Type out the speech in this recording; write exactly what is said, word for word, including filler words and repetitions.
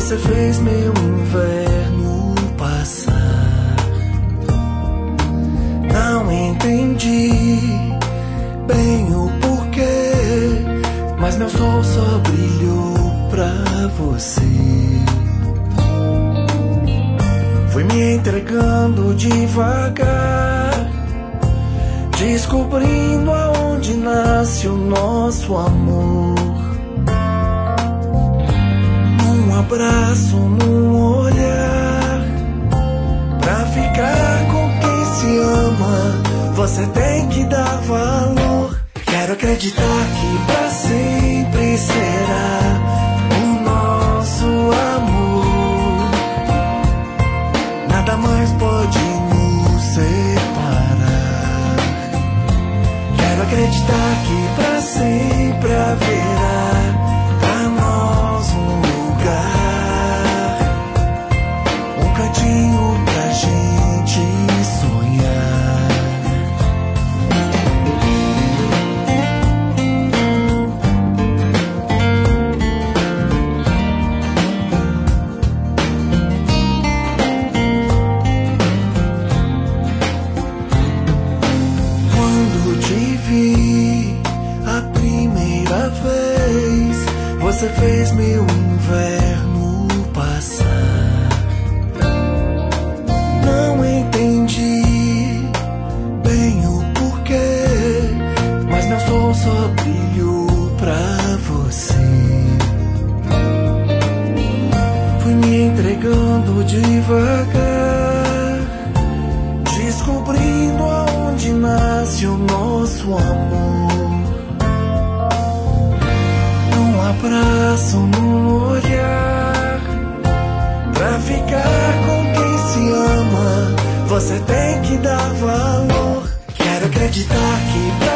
Você fez meu inverno passar. Não entendi bem o porquê, mas meu sol só brilhou pra você. Fui me entregando devagar, descobrindo aonde nasce o nosso amor. Num abraço, num olhar, pra ficar com quem se ama, você tem que dar valor. Quero acreditar que pra sempre será o nosso amor. Nada mais pode nos separar. Quero acreditar que pra sempre haverá pra nós um lugar, um cantinho pra gente sonhar. Você fez meu inverno passar. Não entendi bem o porquê, mas meu sol só brilhou pra você. Fui me entregando devagar, descobrindo aonde nasce o nosso amor. Abraço no olhar, pra ficar com quem se ama, você tem que dar valor. Quero acreditar que